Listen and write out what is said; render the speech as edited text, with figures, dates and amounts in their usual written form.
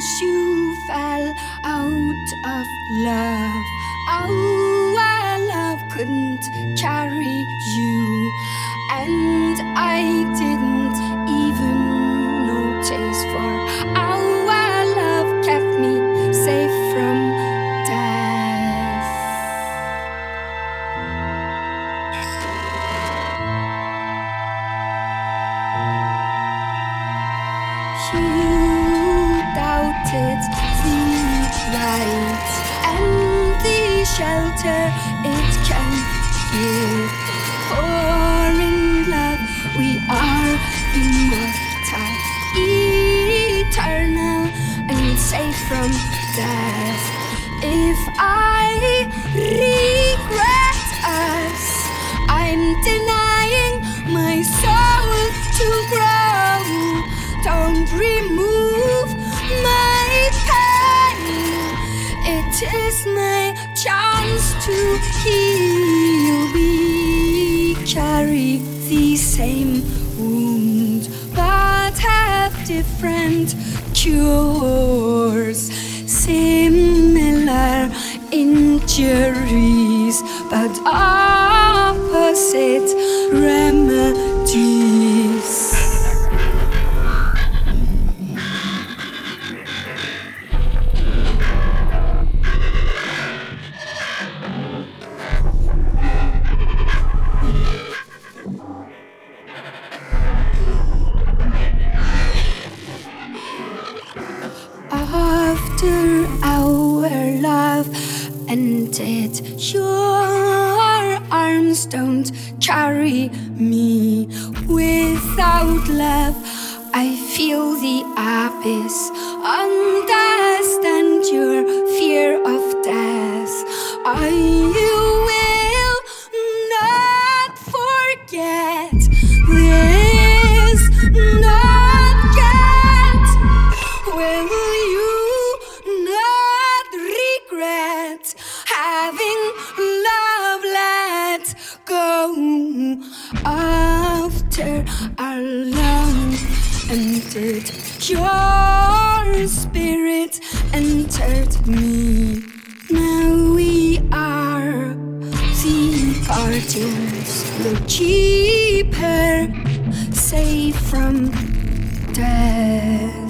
you fell out of love. Our love couldn't carry you, and I didn't even notice, for our love kept me safe from death. You doubted the light and the shelter it can give, for in love we are immortal, eternal, and safe from death. If I regret us, I'm denying my soul to grow. Don't remove my pain, it is my chance to heal. We carry the same wound, but have different cures. Similar injuries, but opposite remedies. After our love ended, your arms don't carry me. Without love, I feel the abyss. Understand your fear of death. I will not forget this, not get. Will you not regret having love let go? After our love ended, your spirit entered me. Now we are the guardians, the keeper, safe from death.